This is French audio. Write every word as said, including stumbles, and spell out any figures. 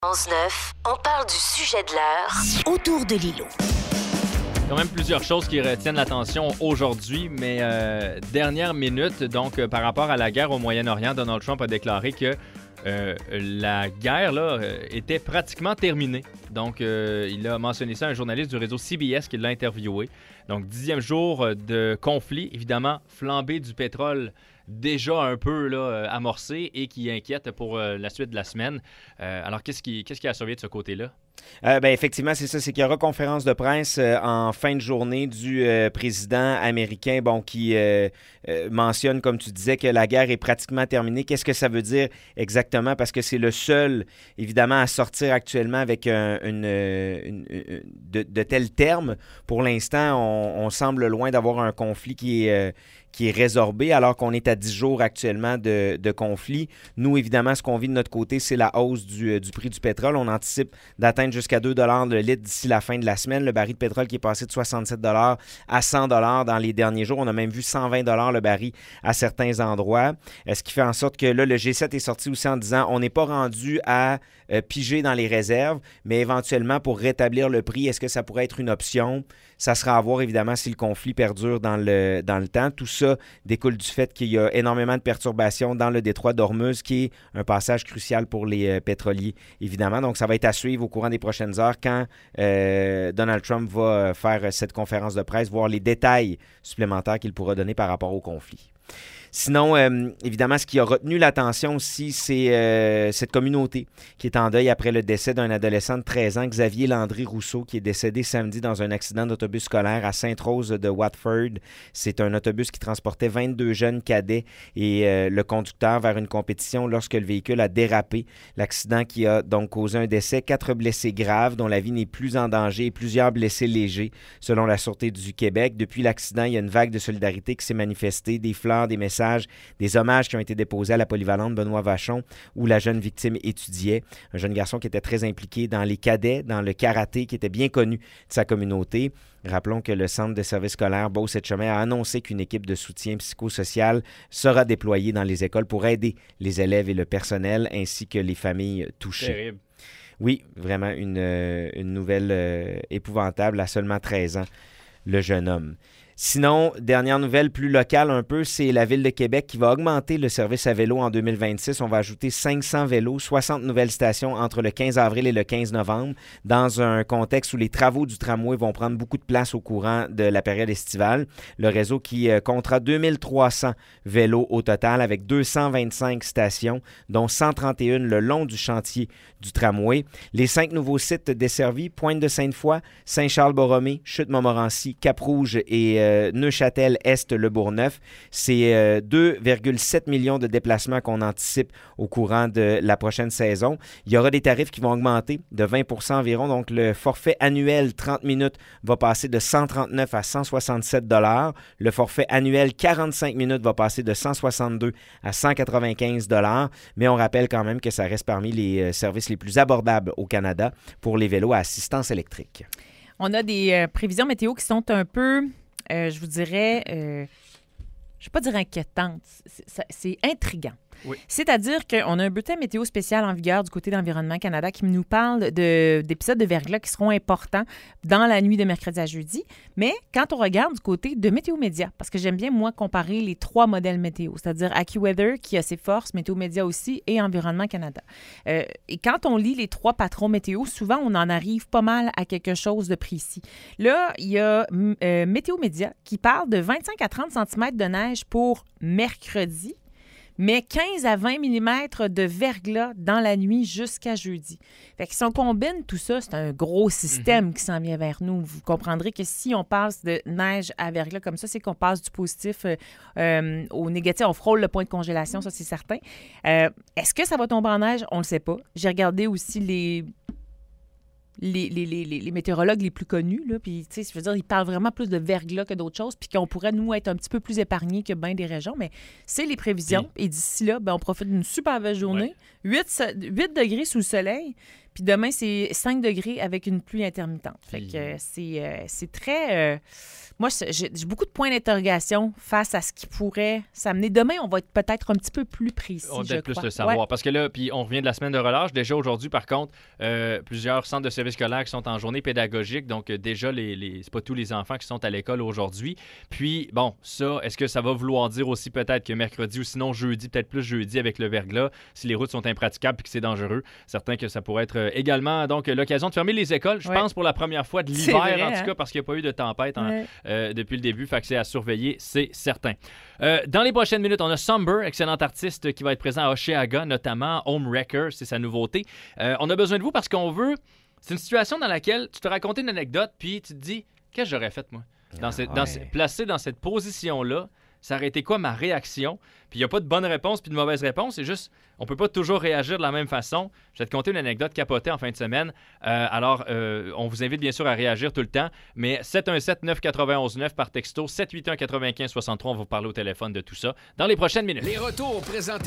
onze neuf, on parle du sujet de l'heure autour de l'îlot. Quand même plusieurs choses qui retiennent l'attention aujourd'hui, mais euh, dernière minute, donc euh, par rapport à la guerre au Moyen-Orient, Donald Trump a déclaré que euh, la guerre là, euh, était pratiquement terminée. Donc, euh, il a mentionné ça à un journaliste du réseau C B S qui l'a interviewé. Donc, dixième jour de conflit, évidemment, flambée du pétrole déjà un peu là, amorcé et qui inquiète pour euh, la suite de la semaine. Euh, alors, qu'est-ce qui, qu'est-ce qui a surveillé de ce côté-là? Euh, ben effectivement, c'est ça, c'est qu'il y aura conférence de presse euh, en fin de journée du euh, président américain, bon, qui euh, euh, mentionne, comme tu disais, que la guerre est pratiquement terminée. Qu'est-ce que ça veut dire exactement? Parce que c'est le seul, évidemment, à sortir actuellement avec un, une, une, une, de, de tels termes. Pour l'instant, on, on semble loin d'avoir un conflit qui est... Euh, qui est résorbé, alors qu'on est à dix jours actuellement de, de conflit. Nous, évidemment, ce qu'on vit de notre côté, c'est la hausse du, du prix du pétrole. On anticipe d'atteindre jusqu'à deux dollars le litre d'ici la fin de la semaine. Le baril de pétrole qui est passé de soixante-sept dollars à cent dollars dans les derniers jours. On a même vu cent vingt dollars le baril à certains endroits. Ce qui fait en sorte que là, le G sept est sorti aussi en disant on n'est pas rendu à euh, piger dans les réserves, mais éventuellement, pour rétablir le prix, est-ce que ça pourrait être une option? Ça sera à voir, évidemment, si le conflit perdure dans le, dans le temps. Tout ça découle du fait qu'il y a énormément de perturbations dans le détroit d'Ormuz, qui est un passage crucial pour les euh, pétroliers, évidemment. Donc, ça va être à suivre au courant des prochaines heures quand euh, Donald Trump va faire cette conférence de presse, voir les détails supplémentaires qu'il pourra donner par rapport au conflit. Sinon, euh, évidemment, ce qui a retenu l'attention aussi, c'est euh, cette communauté qui est en deuil après le décès d'un adolescent de treize ans, Xavier Landry Rousseau, qui est décédé samedi dans un accident d'autobus scolaire à Sainte-Rose de Watford. C'est un autobus qui transportait vingt-deux jeunes cadets et euh, le conducteur vers une compétition lorsque le véhicule a dérapé. L'accident qui a donc causé un décès, quatre blessés graves dont la vie n'est plus en danger et plusieurs blessés légers, selon la Sûreté du Québec. Depuis l'accident, il y a une vague de solidarité qui s'est manifestée, des fleurs, des messages, des hommages qui ont été déposés à la polyvalente Benoît Vachon où la jeune victime étudiait. Un jeune garçon qui était très impliqué dans les cadets, dans le karaté, qui était bien connu de sa communauté. Rappelons que le Centre de services scolaires Beauce-et-Chemin a annoncé qu'une équipe de soutien psychosocial sera déployée dans les écoles pour aider les élèves et le personnel ainsi que les familles touchées. Terrible. Oui, vraiment une, une nouvelle euh, épouvantable à seulement treize ans, le jeune homme. Sinon, dernière nouvelle plus locale un peu, c'est la Ville de Québec qui va augmenter le service à vélo en deux mille vingt-six. On va ajouter cinq cents vélos, soixante nouvelles stations entre le quinze avril et le quinze novembre, dans un contexte où les travaux du tramway vont prendre beaucoup de place au courant de la période estivale. Le réseau qui euh, comptera deux mille trois cents vélos au total avec deux cent vingt-cinq stations, dont cent trente et une le long du chantier du tramway. Les cinq nouveaux sites desservis, Pointe-de-Sainte-Foy, Saint-Charles-Borromée, Chute-Montmorency, Cap-Rouge et euh, Neuchâtel-Est-Le Bourgneuf. C'est euh, deux virgule sept millions de déplacements qu'on anticipe au courant de la prochaine saison. Il y aura des tarifs qui vont augmenter de vingt pour cent environ. Donc, le forfait annuel trente minutes va passer de cent trente-neuf à cent soixante-sept dollars. Le forfait annuel quarante-cinq minutes va passer de cent soixante-deux à cent quatre-vingt-quinze dollars. Mais on rappelle quand même que ça reste parmi les euh, services les plus abordables au Canada pour les vélos à assistance électrique. On a des euh, prévisions météo qui sont un peu... Euh, je vous dirais, euh, je ne vais pas dire inquiétante, c'est, c'est intriguant. Oui. C'est-à-dire qu'on a un bulletin météo spécial en vigueur du côté d'Environnement Canada qui nous parle de, d'épisodes de verglas qui seront importants dans la nuit de mercredi à jeudi. Mais quand on regarde du côté de Météo Média, parce que j'aime bien, moi, comparer les trois modèles météo, c'est-à-dire AccuWeather, qui a ses forces, Météo Média aussi, et Environnement Canada. Euh, et quand on lit les trois patrons météo, souvent, on en arrive pas mal à quelque chose de précis. Là, il y a euh, Météo Média qui parle de vingt-cinq à trente centimètres de neige pour mercredi, mais quinze à vingt millimètres de verglas dans la nuit jusqu'à jeudi. Fait que si on combine tout ça, c'est un gros système mm-hmm. qui s'en vient vers nous. Vous comprendrez que si on passe de neige à verglas comme ça, c'est qu'on passe du positif euh, euh, au négatif. On frôle le point de congélation, ça, c'est certain. Euh, est-ce que ça va tomber en neige? On ne le sait pas. J'ai regardé aussi les... Les, les, les, les météorologues les plus connus, là, puis, tu sais, je veux dire, ils parlent vraiment plus de verglas que d'autres choses, puis qu'on pourrait, nous, être un petit peu plus épargnés que bien des régions, mais c'est les prévisions. Puis, et d'ici là, ben, on profite d'une super belle journée. Ouais. huit, huit degrés sous le soleil, Puis demain, c'est cinq degrés avec une pluie intermittente. Fait que euh, c'est, euh, c'est très... Euh, moi, j'ai, j'ai beaucoup de points d'interrogation face à ce qui pourrait s'amener. Demain, on va être peut-être un petit peu plus précis, On je va plus crois. le savoir. Ouais. Parce que là, puis on revient de la semaine de relâche. Déjà aujourd'hui, par contre, euh, plusieurs centres de services scolaires qui sont en journée pédagogique. Donc, euh, déjà, les, les, c'est pas tous les enfants qui sont à l'école aujourd'hui. Puis, bon, ça, est-ce que ça va vouloir dire aussi peut-être que mercredi ou sinon jeudi, peut-être plus jeudi avec le verglas, si les routes sont impraticables et que c'est dangereux, certain que ça pourrait être euh, également donc l'occasion de fermer les écoles, je ouais. pense, pour la première fois de C'est l'hiver, vrai, en tout hein? cas, parce qu'il n'y a pas eu de tempête en, Ouais. euh, depuis le début. Fait que c'est à surveiller, c'est certain. Euh, dans les prochaines minutes, on a Somber, excellent artiste qui va être présent à Oshéaga, notamment Homewrecker, c'est sa nouveauté. Euh, on a besoin de vous parce qu'on veut... C'est une situation dans laquelle tu te racontes une anecdote puis tu te dis, qu'est-ce que j'aurais fait, moi? Dans Ah, cette, ouais. dans ce- placé dans cette position-là, ça aurait été quoi ma réaction? Puis il n'y a pas de bonne réponse puis de mauvaise réponse. C'est juste, on peut pas toujours réagir de la même façon. Je vais te conter une anecdote capotée en fin de semaine. Euh, alors, euh, on vous invite bien sûr à réagir tout le temps. Mais sept un sept neuf neuf un neuf par texto, sept huit un neuf cinq six trois, on va vous parler au téléphone de tout ça dans les prochaines minutes. Les retours présentés